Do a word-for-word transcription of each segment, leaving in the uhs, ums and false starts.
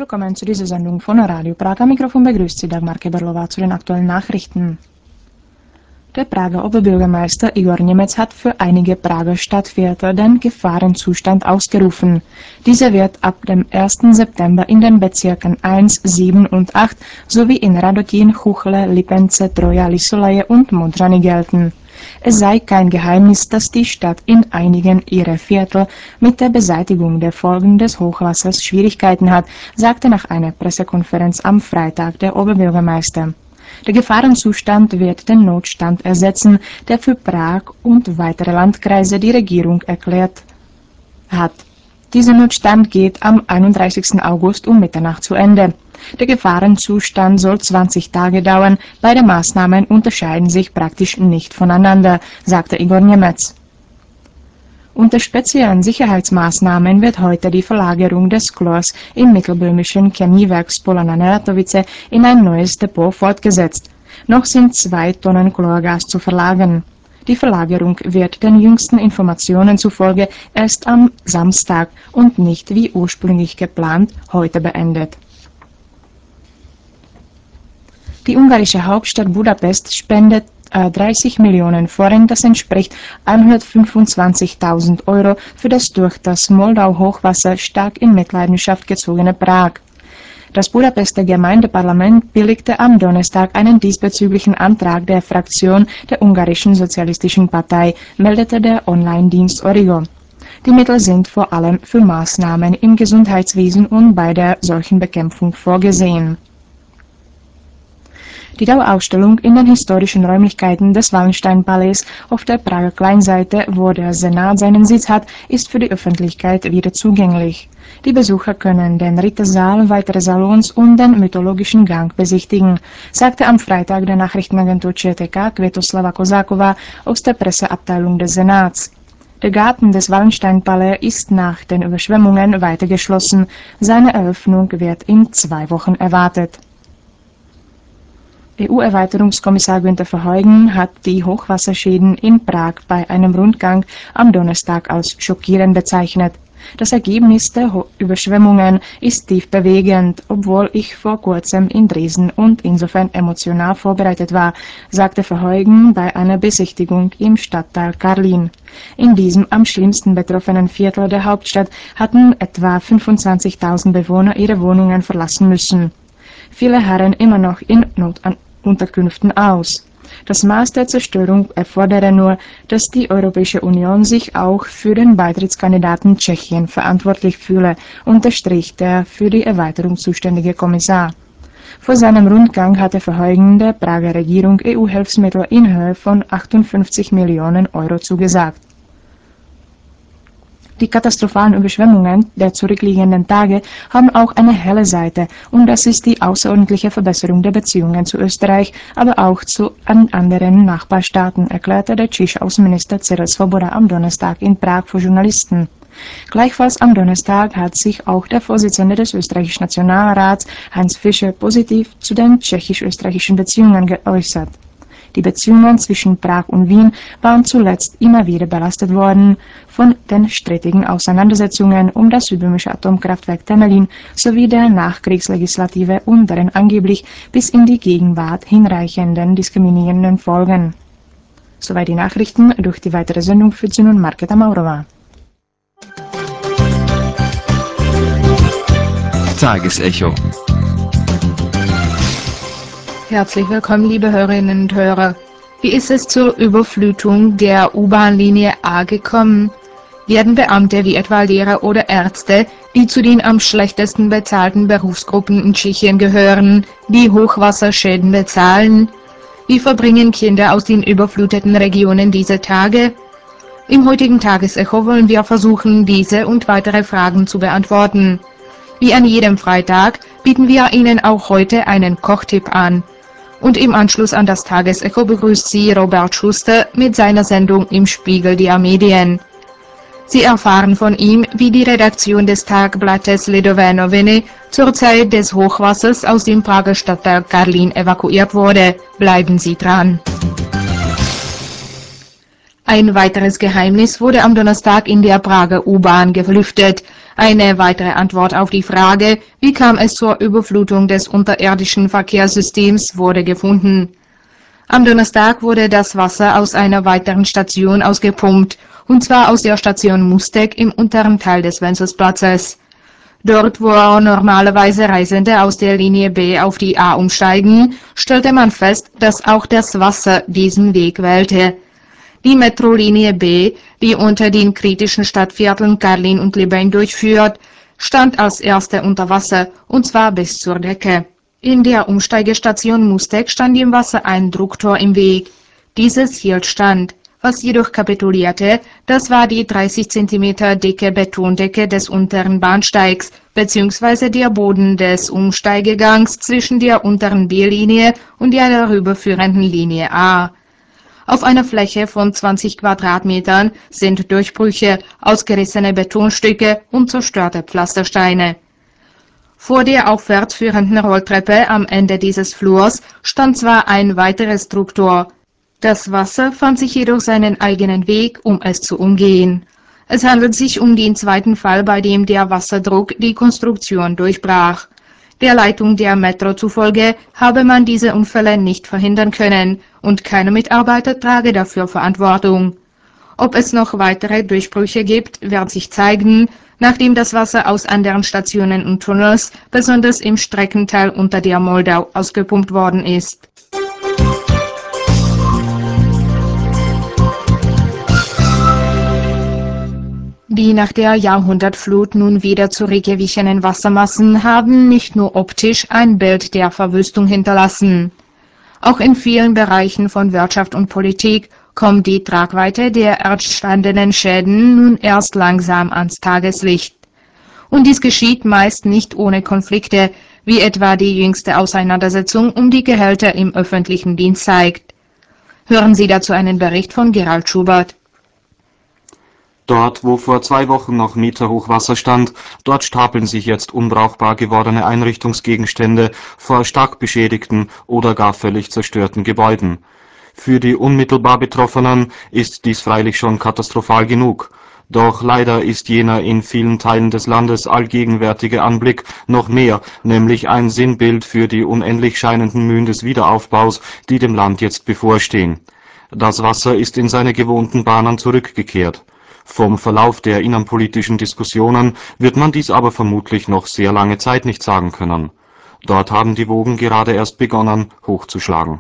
willkommen zu dieser Sendung von Radio Prag. Am Mikrofon begrüßt Sie Dagmar Keberlová zu den aktuellen Nachrichten. Der Prager Oberbürgermeister Igor Němec hat für einige Prager Stadtviertel den Gefahrenzustand ausgerufen. Dieser wird ab dem ersten September in den Bezirken eins, sieben und acht sowie in Radotín, Chuchle, Lipence, Troja, Lisolaje und Modrany gelten. Es sei kein Geheimnis, dass die Stadt in einigen ihrer Viertel mit der Beseitigung der Folgen des Hochwassers Schwierigkeiten hat, sagte nach einer Pressekonferenz am Freitag der Oberbürgermeister. Der Gefahrenzustand wird den Notstand ersetzen, der für Prag und weitere Landkreise die Regierung erklärt hat. Dieser Notstand geht am einunddreißigsten August um Mitternacht zu Ende. Der Gefahrenzustand soll zwanzig Tage dauern. Beide Maßnahmen unterscheiden sich praktisch nicht voneinander, sagte Igor Němec. Unter speziellen Sicherheitsmaßnahmen wird heute die Verlagerung des Chlors im mittelböhmischen Chemiewerk Spolana Neratovice in ein neues Depot fortgesetzt. Noch sind zwei Tonnen Chlorgas zu verlagern. Die Verlagerung wird den jüngsten Informationen zufolge erst am Samstag und nicht wie ursprünglich geplant heute beendet. Die ungarische Hauptstadt Budapest spendet äh, dreißig Millionen Forint, das entspricht hundertfünfundzwanzigtausend Euro, für das durch das Moldau-Hochwasser stark in Mitleidenschaft gezogene Prag. Das Budapester Gemeindeparlament billigte am Donnerstag einen diesbezüglichen Antrag der Fraktion der ungarischen Sozialistischen Partei, meldete der Online-Dienst Origo. Die Mittel sind vor allem für Maßnahmen im Gesundheitswesen und bei der Seuchenbekämpfung vorgesehen. Die Dauerausstellung in den historischen Räumlichkeiten des Wallenstein-Palais auf der Prager Kleinseite, wo der Senat seinen Sitz hat, ist für die Öffentlichkeit wieder zugänglich. Die Besucher können den Rittersaal, weitere Salons und den mythologischen Gang besichtigen, sagte am Freitag der Nachrichtenagentur Č T K Květoslava Kozáková aus der Presseabteilung des Senats. Der Garten des Wallenstein-Palais ist nach den Überschwemmungen weiter geschlossen. Seine Eröffnung wird in zwei Wochen erwartet. E U-Erweiterungskommissar Günther Verheugen hat die Hochwasserschäden in Prag bei einem Rundgang am Donnerstag als schockierend bezeichnet. Das Ergebnis der Ho- Überschwemmungen ist tief bewegend, obwohl ich vor kurzem in Dresden und insofern emotional vorbereitet war, sagte Verheugen bei einer Besichtigung im Stadtteil Karlin. In diesem am schlimmsten betroffenen Viertel der Hauptstadt hatten etwa fünfundzwanzigtausend Bewohner ihre Wohnungen verlassen müssen. Viele harren immer noch in Notunterkünften aus. Das Maß der Zerstörung erfordere nur, dass die Europäische Union sich auch für den Beitrittskandidaten Tschechien verantwortlich fühle, unterstrich der für die Erweiterung zuständige Kommissar. Vor seinem Rundgang hatte Verheugen der Prager Regierung E U-Hilfsmittel in Höhe von achtundfünfzig Millionen Euro zugesagt. Die katastrophalen Überschwemmungen der zurückliegenden Tage haben auch eine helle Seite, und das ist die außerordentliche Verbesserung der Beziehungen zu Österreich, aber auch zu an anderen Nachbarstaaten, erklärte der tschechische Außenminister Cyril Svoboda am Donnerstag in Prag vor Journalisten. Gleichfalls am Donnerstag hat sich auch der Vorsitzende des österreichischen Nationalrats, Heinz Fischer, positiv zu den tschechisch-österreichischen Beziehungen geäußert. Die Beziehungen zwischen Prag und Wien waren zuletzt immer wieder belastet worden von den strittigen Auseinandersetzungen um das südböhmische Atomkraftwerk Temelin sowie der Nachkriegslegislative und deren angeblich bis in die Gegenwart hinreichenden diskriminierenden Folgen. Soweit die Nachrichten. Durch die weitere Sendung führt sie nun Markéta Maurová. Tagesecho. Herzlich willkommen, liebe Hörerinnen und Hörer. Wie ist es zur Überflutung der U-Bahn-Linie A gekommen? Werden Beamte wie etwa Lehrer oder Ärzte, die zu den am schlechtesten bezahlten Berufsgruppen in Tschechien gehören, die Hochwasserschäden bezahlen? Wie verbringen Kinder aus den überfluteten Regionen diese Tage? Im heutigen Tagesecho wollen wir versuchen, diese und weitere Fragen zu beantworten. Wie an jedem Freitag bieten wir Ihnen auch heute einen Kochtipp an. Und im Anschluss an das Tagesecho begrüßt Sie Robert Schuster mit seiner Sendung Im Spiegel der Medien. Sie erfahren von ihm, wie die Redaktion des Tagblattes Lidové noviny zur Zeit des Hochwassers aus dem Prager Stadtteil Karlin evakuiert wurde. Bleiben Sie dran. Ein weiteres Geheimnis wurde am Donnerstag in der Prager U-Bahn gelüftet. Eine weitere Antwort auf die Frage, wie kam es zur Überflutung des unterirdischen Verkehrssystems, wurde gefunden. Am Donnerstag wurde das Wasser aus einer weiteren Station ausgepumpt, und zwar aus der Station Mustek im unteren Teil des Wenzelsplatzes. Dort, wo normalerweise Reisende aus der Linie B auf die A umsteigen, stellte man fest, dass auch das Wasser diesen Weg wählte. Die Metrolinie B, die unter den kritischen Stadtvierteln Karlin und Libeň durchführt, stand als erste unter Wasser, und zwar bis zur Decke. In der Umsteigestation Mustek stand dem Wasser ein Drucktor im Weg. Dieses hielt stand. Was jedoch kapitulierte, das war die dreißig Zentimeter dicke Betondecke des unteren Bahnsteigs bzw. der Boden des Umsteigegangs zwischen der unteren B-Linie und der darüber führenden Linie A. Auf einer Fläche von zwanzig Quadratmetern sind Durchbrüche, ausgerissene Betonstücke und zerstörte Pflastersteine. Vor der aufwärts führenden Rolltreppe am Ende dieses Flurs stand zwar ein weiteres Drucktor. Das Wasser fand sich jedoch seinen eigenen Weg, um es zu umgehen. Es handelt sich um den zweiten Fall, bei dem der Wasserdruck die Konstruktion durchbrach. Der Leitung der Metro zufolge habe man diese Unfälle nicht verhindern können und keiner Mitarbeiter trage dafür Verantwortung. Ob es noch weitere Durchbrüche gibt, wird sich zeigen, nachdem das Wasser aus anderen Stationen und Tunnels, besonders im Streckenteil unter der Moldau, ausgepumpt worden ist. Die nach der Jahrhundertflut nun wieder zurückgewichenen Wassermassen haben nicht nur optisch ein Bild der Verwüstung hinterlassen. Auch in vielen Bereichen von Wirtschaft und Politik kommt die Tragweite der entstandenen Schäden nun erst langsam ans Tageslicht. Und dies geschieht meist nicht ohne Konflikte, wie etwa die jüngste Auseinandersetzung um die Gehälter im öffentlichen Dienst zeigt. Hören Sie dazu einen Bericht von Gerald Schubert. Dort, wo vor zwei Wochen noch meterhoch Wasser stand, dort stapeln sich jetzt unbrauchbar gewordene Einrichtungsgegenstände vor stark beschädigten oder gar völlig zerstörten Gebäuden. Für die unmittelbar Betroffenen ist dies freilich schon katastrophal genug. Doch leider ist jener in vielen Teilen des Landes allgegenwärtige Anblick noch mehr, nämlich ein Sinnbild für die unendlich scheinenden Mühen des Wiederaufbaus, die dem Land jetzt bevorstehen. Das Wasser ist in seine gewohnten Bahnen zurückgekehrt. Vom Verlauf der innenpolitischen Diskussionen wird man dies aber vermutlich noch sehr lange Zeit nicht sagen können. Dort haben die Wogen gerade erst begonnen, hochzuschlagen.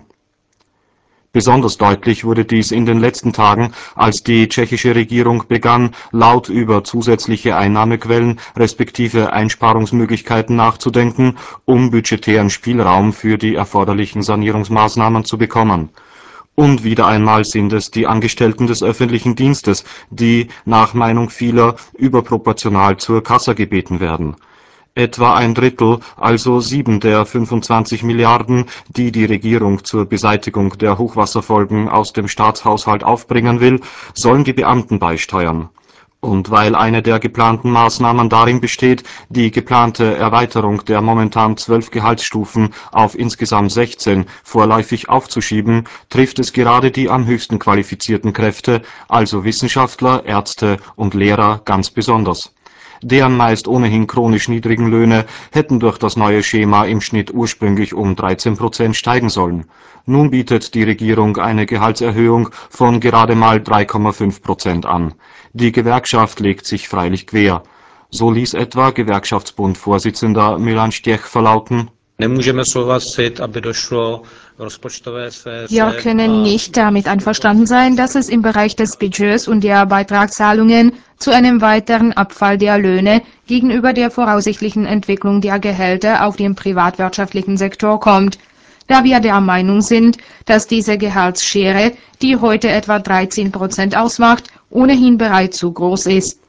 Besonders deutlich wurde dies in den letzten Tagen, als die tschechische Regierung begann, laut über zusätzliche Einnahmequellen respektive Einsparungsmöglichkeiten nachzudenken, um budgetären Spielraum für die erforderlichen Sanierungsmaßnahmen zu bekommen. Und wieder einmal sind es die Angestellten des öffentlichen Dienstes, die, nach Meinung vieler, überproportional zur Kasse gebeten werden. Etwa ein Drittel, also sieben der fünfundzwanzig Milliarden, die die Regierung zur Beseitigung der Hochwasserfolgen aus dem Staatshaushalt aufbringen will, sollen die Beamten beisteuern. Und weil eine der geplanten Maßnahmen darin besteht, die geplante Erweiterung der momentan zwölf Gehaltsstufen auf insgesamt sechzehn vorläufig aufzuschieben, trifft es gerade die am höchsten qualifizierten Kräfte, also Wissenschaftler, Ärzte und Lehrer, ganz besonders. Deren meist ohnehin chronisch niedrigen Löhne hätten durch das neue Schema im Schnitt ursprünglich um dreizehn Prozent steigen sollen. Nun bietet die Regierung eine Gehaltserhöhung von gerade mal drei Komma fünf Prozent an. Die Gewerkschaft legt sich freilich quer. So ließ etwa Gewerkschaftsbund-Vorsitzender Milan Stech verlauten: Nemůžeme souhlasit, aby došlo v rozpočtové sféře. Wir können nicht damit einverstanden sein, dass es im Bereich des Budgets und der Beitragszahlungen zu einem weiteren Abfall der Löhne gegenüber der voraussichtlichen Entwicklung der Gehälter auf dem privatwirtschaftlichen Sektor kommt, da wir der Meinung sind, dass diese Gehaltsschere, die heute etwa dreizehn Prozent ausmacht, ohnehin bereits zu groß ist.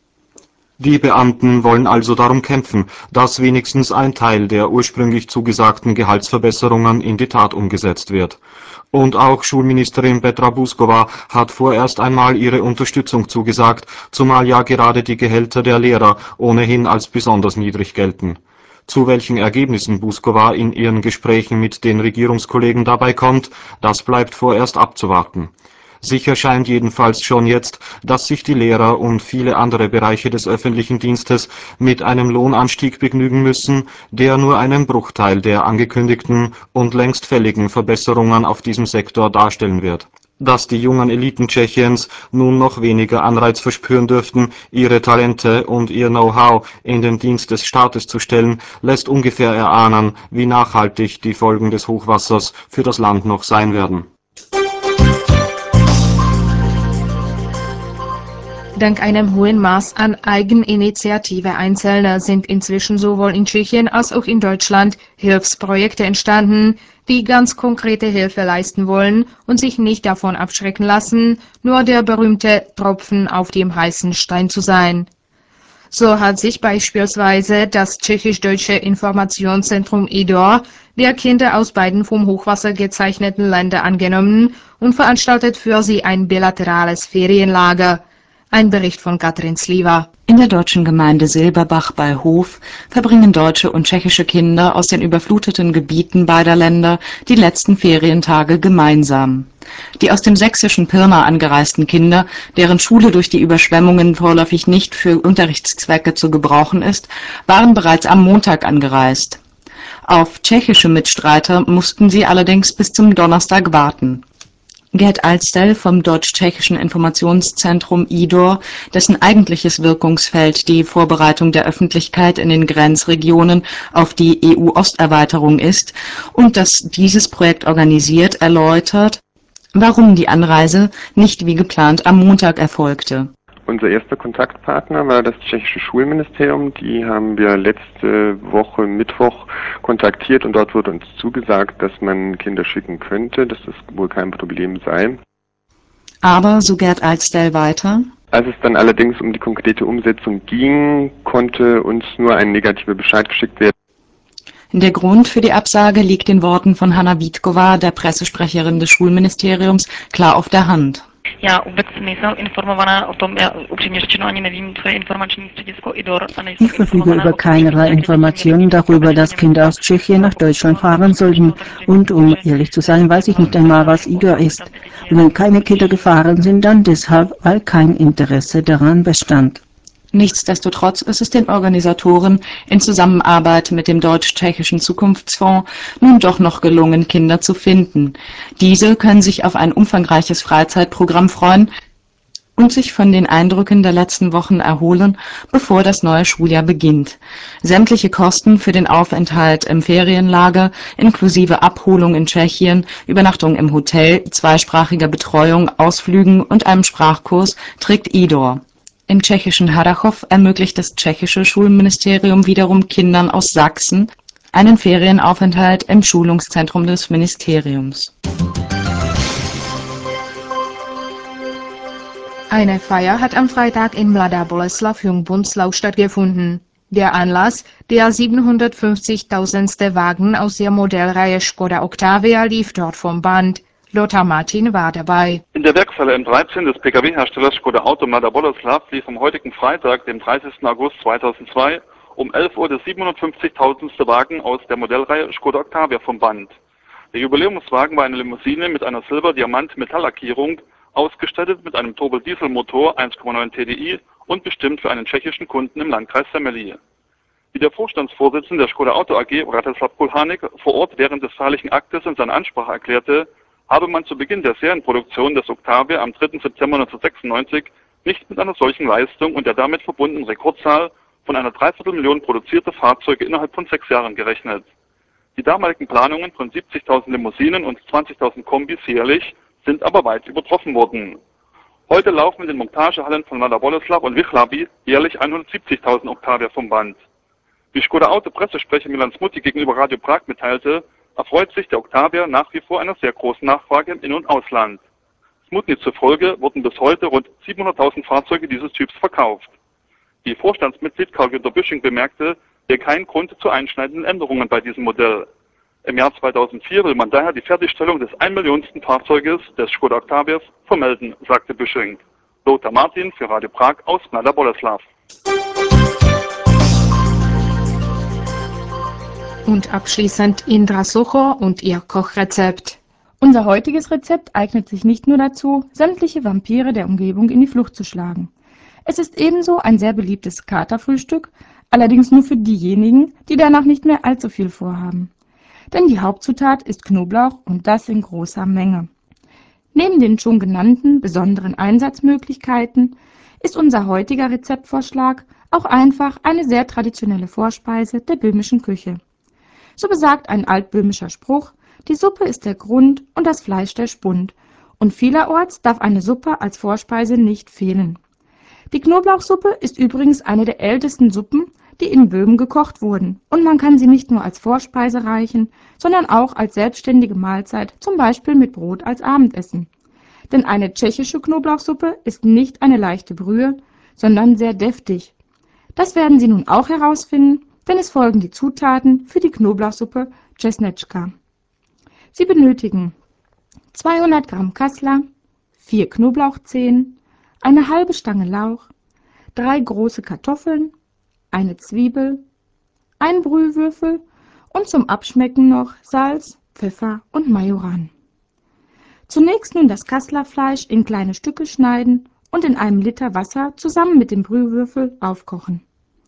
Die Beamten wollen also darum kämpfen, dass wenigstens ein Teil der ursprünglich zugesagten Gehaltsverbesserungen in die Tat umgesetzt wird. Und auch Schulministerin Petra Buzková hat vorerst einmal ihre Unterstützung zugesagt, zumal ja gerade die Gehälter der Lehrer ohnehin als besonders niedrig gelten. Zu welchen Ergebnissen Buzková in ihren Gesprächen mit den Regierungskollegen dabei kommt, das bleibt vorerst abzuwarten. Sicher scheint jedenfalls schon jetzt, dass sich die Lehrer und viele andere Bereiche des öffentlichen Dienstes mit einem Lohnanstieg begnügen müssen, der nur einen Bruchteil der angekündigten und längst fälligen Verbesserungen auf diesem Sektor darstellen wird. Dass die jungen Eliten Tschechiens nun noch weniger Anreiz verspüren dürften, ihre Talente und ihr Know-how in den Dienst des Staates zu stellen, lässt ungefähr erahnen, wie nachhaltig die Folgen des Hochwassers für das Land noch sein werden. Dank einem hohen Maß an Eigeninitiative Einzelner sind inzwischen sowohl in Tschechien als auch in Deutschland Hilfsprojekte entstanden, die ganz konkrete Hilfe leisten wollen und sich nicht davon abschrecken lassen, nur der berühmte Tropfen auf dem heißen Stein zu sein. So hat sich beispielsweise das tschechisch-deutsche Informationszentrum I D O R der Kinder aus beiden vom Hochwasser gezeichneten Ländern angenommen und veranstaltet für sie ein bilaterales Ferienlager. Ein Bericht von Katrin Sliwa. In der deutschen Gemeinde Silberbach bei Hof verbringen deutsche und tschechische Kinder aus den überfluteten Gebieten beider Länder die letzten Ferientage gemeinsam. Die aus dem sächsischen Pirna angereisten Kinder, deren Schule durch die Überschwemmungen vorläufig nicht für Unterrichtszwecke zu gebrauchen ist, waren bereits am Montag angereist. Auf tschechische Mitstreiter mussten sie allerdings bis zum Donnerstag warten. Gerd Alstel vom deutsch-tschechischen Informationszentrum I D O R, dessen eigentliches Wirkungsfeld die Vorbereitung der Öffentlichkeit in den Grenzregionen auf die E U-Osterweiterung ist und das dieses Projekt organisiert, erläutert, warum die Anreise nicht wie geplant am Montag erfolgte. Unser erster Kontaktpartner war das tschechische Schulministerium. Die haben wir letzte Woche Mittwoch kontaktiert und dort wurde uns zugesagt, dass man Kinder schicken könnte, dass das wohl kein Problem sei. Aber, so Gerd Alstel weiter, als es dann allerdings um die konkrete Umsetzung ging, konnte uns nur ein negativer Bescheid geschickt werden. Der Grund für die Absage liegt den Worten von Hanna Vítkova, der Pressesprecherin des Schulministeriums, klar auf der Hand. Já vůbec nejsem informovaná o tom, já upřímně řečeno ani nevím, co je informační středisko I D O R. Ich verfüge über keinerlei Informationen darüber, dass Kinder aus Tschechien nach Deutschland fahren sollten. Und um ehrlich zu sein, weiß ich nicht einmal, was I D O R ist. Und wenn keine Kinder gefahren sind, dann deshalb, weil kein Interesse daran bestand. Nichtsdestotrotz ist es den Organisatoren in Zusammenarbeit mit dem Deutsch-Tschechischen Zukunftsfonds nun doch noch gelungen, Kinder zu finden. Diese können sich auf ein umfangreiches Freizeitprogramm freuen und sich von den Eindrücken der letzten Wochen erholen, bevor das neue Schuljahr beginnt. Sämtliche Kosten für den Aufenthalt im Ferienlager, inklusive Abholung in Tschechien, Übernachtung im Hotel, zweisprachiger Betreuung, Ausflügen und einem Sprachkurs trägt I D O R. Im tschechischen Harrachov ermöglicht das tschechische Schulministerium wiederum Kindern aus Sachsen einen Ferienaufenthalt im Schulungszentrum des Ministeriums. Eine Feier hat am Freitag in Mladá Boleslav Jungbundslau stattgefunden. Der Anlass, der siebenhundertfünfzigtausendste Wagen aus der Modellreihe Skoda Octavia lief dort vom Band. Lothar Martin war dabei. In der Werkshalle M dreizehn des P K W-Herstellers Skoda Auto Mladá Boleslav lief am heutigen Freitag, dem dreißigsten August zweitausendzwei, um elf Uhr der siebenhundertfünfzigtausendste Wagen aus der Modellreihe Skoda Octavia vom Band. Der Jubiläumswagen war eine Limousine mit einer Silber-Diamant-Metalllackierung, ausgestattet mit einem Turbo-Dieselmotor eins Komma neun T D I und bestimmt für einen tschechischen Kunden im Landkreis Semmelí. Wie der Vorstandsvorsitzende der Skoda Auto A G, Vratislav Kulhanik, vor Ort während des feierlichen Aktes in seiner Ansprache erklärte, habe man zu Beginn der Serienproduktion des Octavia am dritten September neunzehnhundertsechsundneunzig nicht mit einer solchen Leistung und der damit verbundenen Rekordzahl von einer Dreiviertelmillion produzierter Fahrzeuge innerhalb von sechs Jahren gerechnet. Die damaligen Planungen von siebzigtausend Limousinen und zwanzigtausend Kombis jährlich sind aber weit übertroffen worden. Heute laufen in den Montagehallen von Mladá Boleslav und Vychlavi jährlich hundertsiebzigtausend Octavia vom Band. Wie Skoda Auto Pressesprecher Milan Smuti gegenüber Radio Prag mitteilte, erfreut sich der Octavia nach wie vor einer sehr großen Nachfrage im In- und Ausland. Smuti zufolge wurden bis heute rund siebenhunderttausend Fahrzeuge dieses Typs verkauft. Die Vorstandsmitglied Karl-Günter Büsching bemerkte, er keinen Grund zu einschneidenden Änderungen bei diesem Modell. Im Jahr zweitausendvier will man daher die Fertigstellung des ein Millionsten Fahrzeuges des Skoda Octavias vermelden, sagte Büsching. Lothar Martin für Radio Prag aus Mladá Boleslav. Und abschließend Indra Sucho und ihr Kochrezept. Unser heutiges Rezept eignet sich nicht nur dazu, sämtliche Vampire der Umgebung in die Flucht zu schlagen. Es ist ebenso ein sehr beliebtes Katerfrühstück, allerdings nur für diejenigen, die danach nicht mehr allzu viel vorhaben. Denn die Hauptzutat ist Knoblauch und das in großer Menge. Neben den schon genannten besonderen Einsatzmöglichkeiten ist unser heutiger Rezeptvorschlag auch einfach eine sehr traditionelle Vorspeise der böhmischen Küche. So besagt ein altböhmischer Spruch: Die Suppe ist der Grund und das Fleisch der Spund, und vielerorts darf eine Suppe als Vorspeise nicht fehlen. Die Knoblauchsuppe ist übrigens eine der ältesten Suppen, die in Böhmen gekocht wurden, und man kann sie nicht nur als Vorspeise reichen, sondern auch als selbstständige Mahlzeit, zum Beispiel mit Brot als Abendessen. Denn eine tschechische Knoblauchsuppe ist nicht eine leichte Brühe, sondern sehr deftig. Das werden Sie nun auch herausfinden, denn es folgen die Zutaten für die Knoblauchsuppe Česnečka. Sie benötigen zweihundert Gramm Kassler, vier Knoblauchzehen, eine halbe Stange Lauch, drei große Kartoffeln, eine Zwiebel, ein Brühwürfel und zum Abschmecken noch Salz, Pfeffer und Majoran. Zunächst nun das Kasslerfleisch in kleine Stücke schneiden und in einem Liter Wasser zusammen mit dem Brühwürfel aufkochen.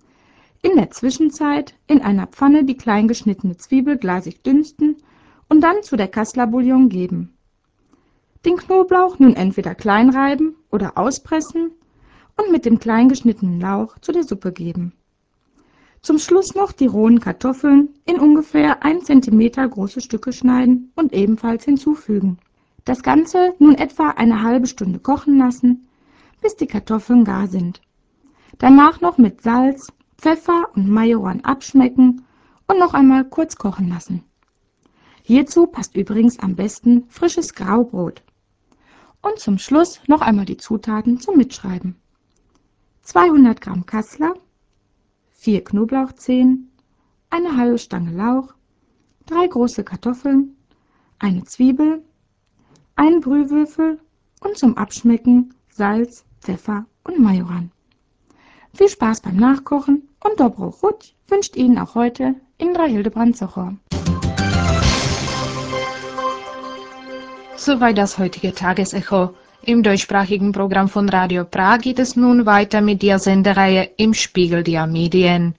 In der Zwischenzeit in einer Pfanne die klein geschnittene Zwiebel glasig dünsten und dann zu der Kasslerbouillon geben. Den Knoblauch nun entweder klein reiben oder auspressen und mit dem klein geschnittenen Lauch zu der Suppe geben. Zum Schluss noch die rohen Kartoffeln in ungefähr ein Zentimeter große Stücke schneiden und ebenfalls hinzufügen. Das Ganze nun etwa eine halbe Stunde kochen lassen, bis die Kartoffeln gar sind. Danach noch mit Salz, Pfeffer und Majoran abschmecken und noch einmal kurz kochen lassen. Hierzu passt übrigens am besten frisches Graubrot. Und zum Schluss noch einmal die Zutaten zum Mitschreiben: zweihundert Gramm Kassler, vier Knoblauchzehen, eine halbe Stange Lauch, drei große Kartoffeln, eine Zwiebel, einen Brühwürfel und zum Abschmecken Salz, Pfeffer und Majoran. Viel Spaß beim Nachkochen und Dobro Chuť wünscht Ihnen auch heute Indra Hildebrand-Sochor. Soweit das heutige Tagesecho. Im deutschsprachigen Programm von Radio Prag geht es nun weiter mit der Sendereihe Im Spiegel der Medien.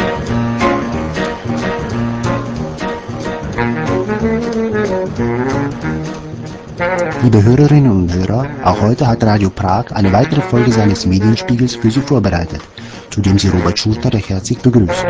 Liebe Hörerinnen und Hörer, auch heute hat Radio Prag eine weitere Folge seines Medienspiegels für Sie vorbereitet, zu dem Sie Robert Schulter recht herzlich begrüßt.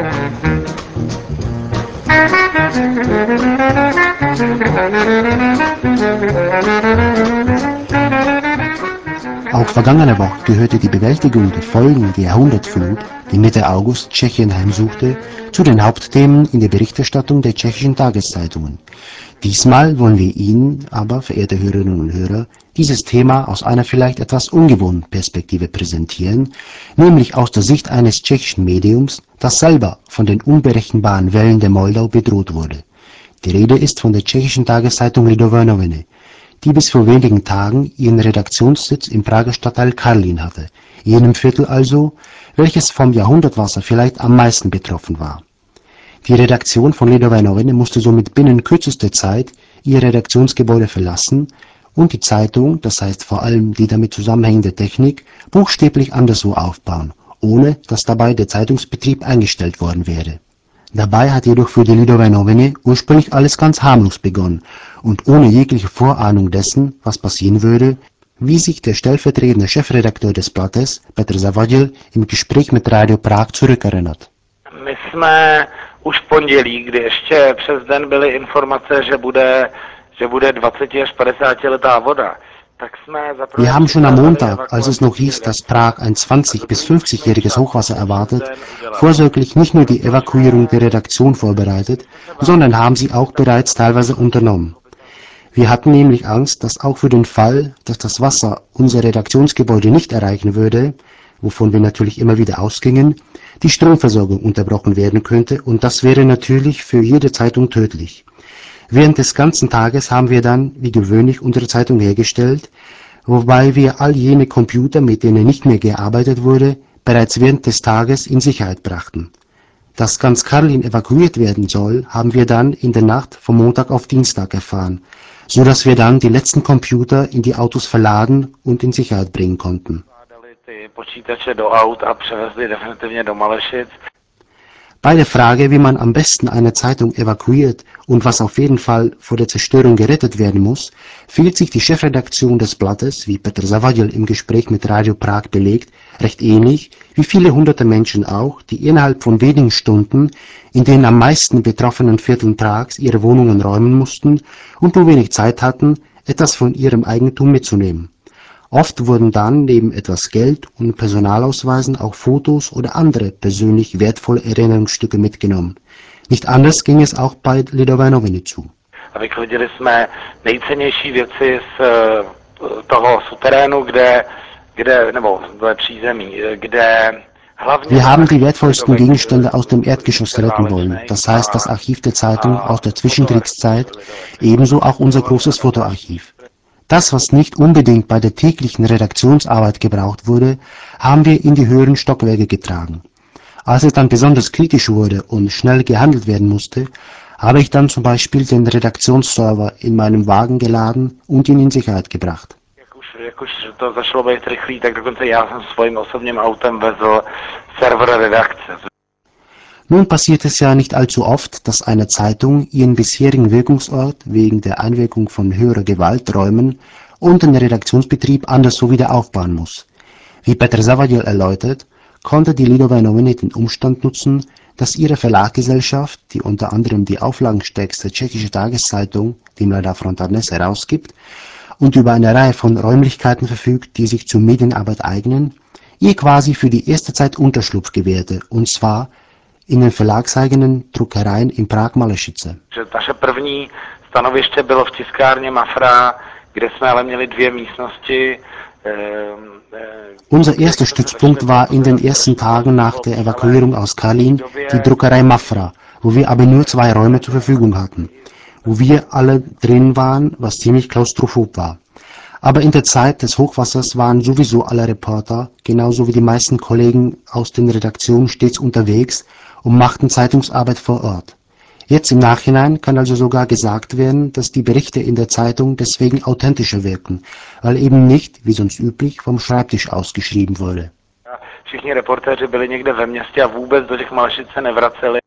Auch vergangene Woche gehörte die Bewältigung der Folgen der Jahrhundertflut, die Mitte August Tschechien heimsuchte, zu den Hauptthemen in der Berichterstattung der tschechischen Tageszeitungen. Diesmal wollen wir Ihnen aber, verehrte Hörerinnen und Hörer, dieses Thema aus einer vielleicht etwas ungewohnten Perspektive präsentieren, nämlich aus der Sicht eines tschechischen Mediums, das selber von den unberechenbaren Wellen der Moldau bedroht wurde. Die Rede ist von der tschechischen Tageszeitung Lidové noviny, die bis vor wenigen Tagen ihren Redaktionssitz im Prager Stadtteil Karlín hatte, jenem Viertel also, welches vom Jahrhundertwasser vielleicht am meisten betroffen war. Die Redaktion von Lidové noviny musste somit binnen kürzester Zeit ihr Redaktionsgebäude verlassen und die Zeitung, das heißt vor allem die damit zusammenhängende Technik, buchstäblich anderswo aufbauen, ohne dass dabei der Zeitungsbetrieb eingestellt worden wäre. Dabei hat jedoch für die Lidové noviny ursprünglich alles ganz harmlos begonnen und ohne jegliche Vorahnung dessen, was passieren würde, wie sich der stellvertretende Chefredakteur des Blattes, Petr Zavadil, im Gespräch mit Radio Prag zurückerinnert. My jsme už v pondělí, kdy ještě přes den byly informace, že bude, že bude dvacet až padesát letá voda. Wir haben schon am Montag, als es noch hieß, dass Prag ein zwanzig- bis fünfzigjähriges Hochwasser erwartet, vorsorglich nicht nur die Evakuierung der Redaktion vorbereitet, sondern haben sie auch bereits teilweise unternommen. Wir hatten nämlich Angst, dass auch für den Fall, dass das Wasser unser Redaktionsgebäude nicht erreichen würde, wovon wir natürlich immer wieder ausgingen, die Stromversorgung unterbrochen werden könnte, und das wäre natürlich für jede Zeitung tödlich. Während des ganzen Tages haben wir dann, wie gewöhnlich, unsere Zeitung hergestellt, wobei wir all jene Computer, mit denen nicht mehr gearbeitet wurde, bereits während des Tages in Sicherheit brachten. Dass ganz Karlín evakuiert werden soll, haben wir dann in der Nacht vom Montag auf Dienstag erfahren. so dass wir dann die letzten Computer in die Autos verladen und in Sicherheit bringen konnten. Ty počítače do aut a převezli definitivně do Malešic. Bei der Frage, wie man am besten eine Zeitung evakuiert und was auf jeden Fall vor der Zerstörung gerettet werden muss, fühlt sich die Chefredaktion des Blattes, wie Petr Zavadil im Gespräch mit Radio Prag belegt, recht ähnlich wie viele hunderte Menschen auch, die innerhalb von wenigen Stunden in den am meisten betroffenen Vierteln Prags ihre Wohnungen räumen mussten und nur wenig Zeit hatten, etwas von ihrem Eigentum mitzunehmen. Oft wurden dann neben etwas Geld und Personalausweisen auch Fotos oder andere persönlich wertvolle Erinnerungsstücke mitgenommen. Nicht anders ging es auch bei Lidové noviny zu. A vyklidili jsme nejcennější věci z toho suterénu, kde, kde nebo z přízemí, kde hlavně... Wir haben die wertvollsten Gegenstände aus dem Erdgeschoss retten wollen, das heißt das Archiv der Zeitung aus der Zwischenkriegszeit, ebenso auch unser großes Fotoarchiv. Das, was nicht unbedingt bei der täglichen Redaktionsarbeit gebraucht wurde, haben wir in die höheren Stockwerke getragen. Als es dann besonders kritisch wurde und schnell gehandelt werden musste, habe ich dann zum Beispiel den Redaktionsserver in meinem Wagen geladen und ihn in Sicherheit gebracht. Jak už to začalo být rychlý, tak dokonce já jsem svým osobním autem vezl server redakce. Nun passiert es ja nicht allzu oft, dass eine Zeitung ihren bisherigen Wirkungsort wegen der Einwirkung von höherer Gewalt räumen und den Redaktionsbetrieb anderswo wieder aufbauen muss. Wie Petr Zavadil erläutert, konnte die Lidové noviny den Umstand nutzen, dass ihre Verlagsgesellschaft, die unter anderem die auflagenstärkste tschechische Tageszeitung, die Mladá fronta dnes, herausgibt und über eine Reihe von Räumlichkeiten verfügt, die sich zur Medienarbeit eignen, ihr quasi für die erste Zeit Unterschlupf gewährte, und zwar in den verlagseigenen Druckereien in Prag-Malešice. Naše první stanoviště bylo v tiskárně Mafra, kde jsme ale měli dvě místnosti. Unser erster Stützpunkt war in den ersten Tagen nach der Evakuierung aus Kalin die Druckerei Mafra, wo wir aber nur zwei Räume zur Verfügung hatten, wo wir alle drin waren, was ziemlich klaustrophob war. Aber in der Zeit des Hochwassers waren sowieso alle Reporter, genauso wie die meisten Kollegen aus den Redaktionen, stets unterwegs und machten Zeitungsarbeit vor Ort. Jetzt im Nachhinein kann also sogar gesagt werden, dass die Berichte in der Zeitung deswegen authentischer wirken, weil eben nicht, wie sonst üblich, vom Schreibtisch aus geschrieben wurde. Všichni reportéři byli někde ve městě a vůbec do těch Malešic se nevraceli.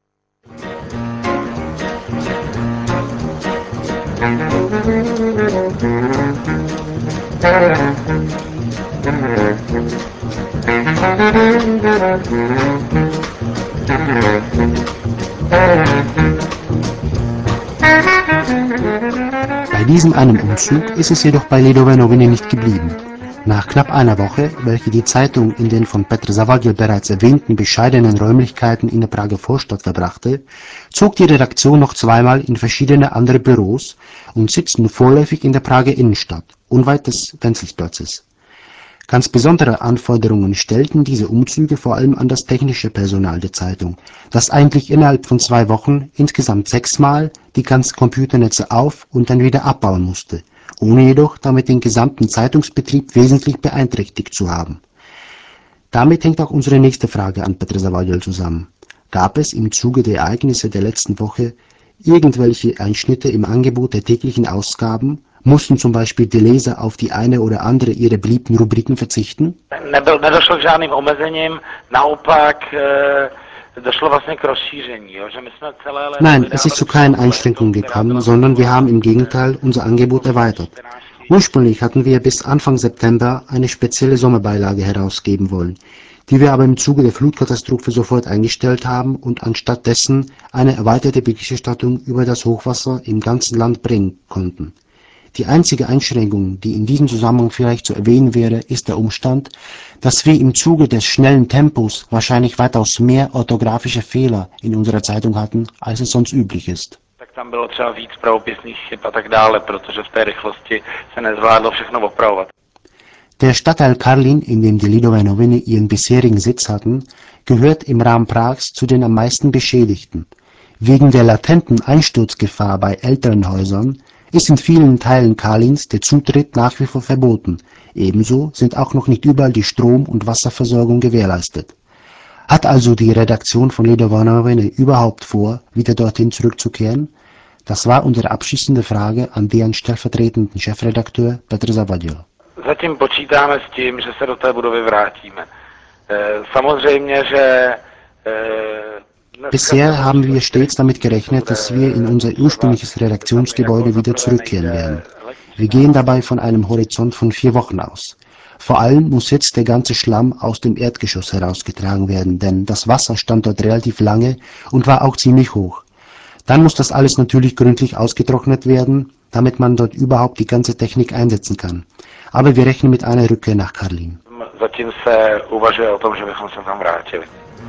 Bei diesem einen Umzug ist es jedoch bei Lidové noviny nicht geblieben. Nach knapp einer Woche, welche die Zeitung in den von Petr Zavadil bereits erwähnten bescheidenen Räumlichkeiten in der Prager Vorstadt verbrachte, zog die Redaktion noch zweimal in verschiedene andere Büros und sitzt nun vorläufig in der Prager Innenstadt, unweit des Wencelsplatzes. Ganz besondere Anforderungen stellten diese Umzüge vor allem an das technische Personal der Zeitung, das eigentlich innerhalb von zwei Wochen insgesamt sechsmal die ganzen Computernetze auf und dann wieder abbauen musste, ohne jedoch damit den gesamten Zeitungsbetrieb wesentlich beeinträchtigt zu haben. Damit hängt auch unsere nächste Frage an Petr Zavadil zusammen. Gab es im Zuge der Ereignisse der letzten Woche irgendwelche Einschnitte im Angebot der täglichen Ausgaben? Mussten zum Beispiel die Leser auf die eine oder andere ihrer beliebten Rubriken verzichten? Nebyl, nedošlo k žádným omezením, naopak došlo vlastně k rozšíření. Že my jsme celé léto Nein, es ist zu keinen Einschränkungen gekommen, sondern wir haben im Gegenteil unser Angebot erweitert. Ursprünglich hatten wir bis Anfang September eine spezielle Sommerbeilage herausgeben wollen, die wir aber im Zuge der Flutkatastrophe sofort eingestellt haben und anstatt dessen eine erweiterte Berichterstattung über das Hochwasser im ganzen Land bringen konnten. Die einzige Einschränkung, die in diesem Zusammenhang vielleicht zu erwähnen wäre, ist der Umstand, dass wir im Zuge des schnellen Tempos wahrscheinlich weitaus mehr orthografische Fehler in unserer Zeitung hatten, als es sonst üblich ist. Tak tam bylo třeba víc pravopisných chyb a tak dále, protože v té rychlosti se nezvládlo všechno opravovat. Der Stadtteil Karlin, in dem die Lidové noviny ihren bisherigen Sitz hatten, gehört im Rahmen Prags zu den am meisten Beschädigten. Wegen der latenten Einsturzgefahr bei älteren Häusern ist in vielen Teilen Karlins der Zutritt nach wie vor verboten. Ebenso sind auch noch nicht überall die Strom- und Wasserversorgung gewährleistet. Hat also die Redaktion von Lidové noviny überhaupt vor, wieder dorthin zurückzukehren? Das war unsere abschließende Frage an deren stellvertretenden Chefredakteur Petr Zavadil. Zatím počítáme s tím, že se do té budovy vrátíme. Samozřejmě, že Bisher haben wir stets damit gerechnet, dass wir in unser ursprüngliches Redaktionsgebäude wieder zurückkehren werden. Wir gehen dabei von einem Horizont von vier Wochen aus. Vor allem muss jetzt der ganze Schlamm aus dem Erdgeschoss herausgetragen werden, denn das Wasser stand dort relativ lange und war auch ziemlich hoch. Dann muss das alles natürlich gründlich ausgetrocknet werden, damit man dort überhaupt die ganze Technik einsetzen kann. Aber wir rechnen mit einer Rückkehr nach Karlín. Zatím se uvažuje o tom, že bychom se tam vrátili.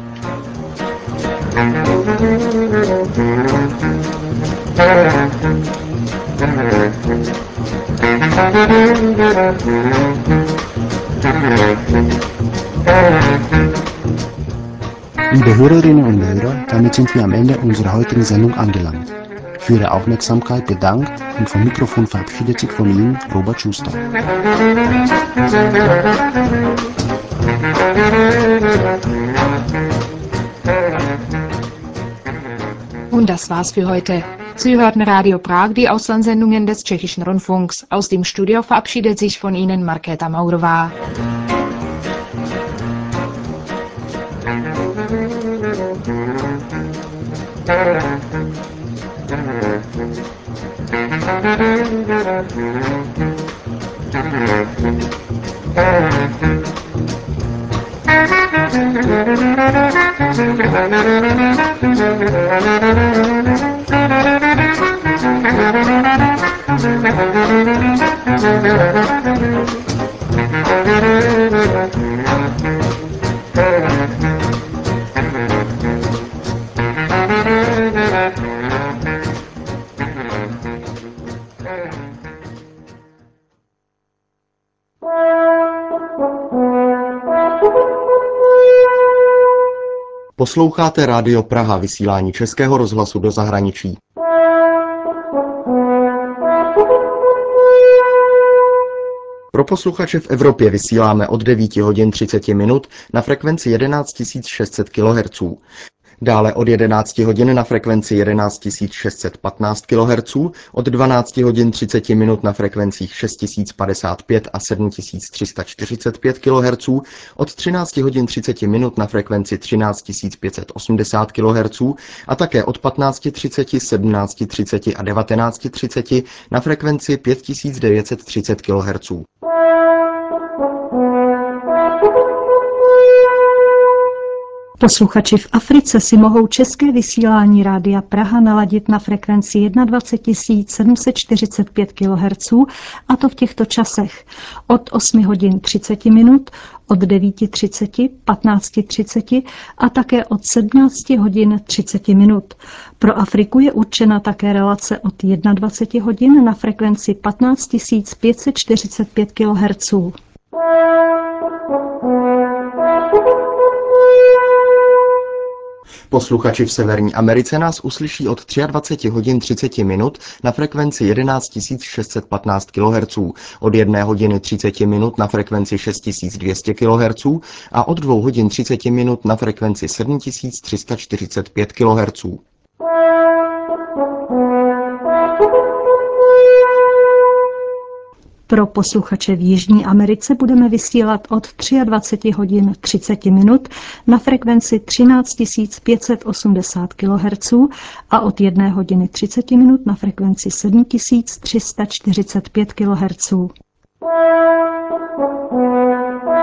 Liebe Hörerinnen und Hörer, damit sind wir am Ende unserer heutigen Sendung angelangt. Für Ihre Aufmerksamkeit bedankt und vom Mikrofon verabschiedet sich von Ihnen Robert Schuster. Und das war's für heute. Sie hörten Radio Prag, die Auslandssendungen des Tschechischen Rundfunks. Aus dem Studio verabschiedet sich von Ihnen Markéta Maurová. Posloucháte Rádio Praha, vysílání Českého rozhlasu do zahraničí. Pro posluchače v Evropě vysíláme od devíti hodin třicet minut na frekvenci jedenáct tisíc šest set kilohertzů. Dále od jedenácti hodin na frekvenci jedenáct tisíc šest set patnáct kilohertzů, od dvanácti hodin třicet minut na frekvencích šest tisíc padesát pět a sedm tisíc tři sta čtyřicet pět kilohertzů, od třinácti hodin třicet minut na frekvenci třináct tisíc pět set osmdesát kilohertzů a také od patnácti třicet, sedmnácti třicet a devatenácti třicet na frekvenci pět tisíc devět set třicet kilohertzů. Posluchači v Africe si mohou české vysílání Rádia Praha naladit na frekvenci dvacet jedna tisíc sedm set čtyřicet pět kilohertzů, a to v těchto časech od osmi hodin třicet minut, od devíti třicet, patnácti třicet a také od sedmnácti hodin třicet minut. Pro Afriku je určena také relace od dvacet jedna hodin na frekvenci patnáct tisíc pět set čtyřicet pět kilohertzů. Posluchači v Severní Americe nás uslyší od dvacet tři hodin třicet minut na frekvenci jedenáct tisíc šest set patnáct kilohertzů, od jedné hodiny třicet minut na frekvenci šest tisíc dvě stě kilohertzů a od dvou hodin třicet minut na frekvenci sedm tisíc tři sta čtyřicet pět kilohertzů. Pro posluchače v Jižní Americe budeme vysílat od dvacet tři hodin třicet minut na frekvenci třináct tisíc pět set osmdesát kilohertzů a od jedné hodiny třicet minut na frekvenci sedm tisíc tři sta čtyřicet pět kilohertzů.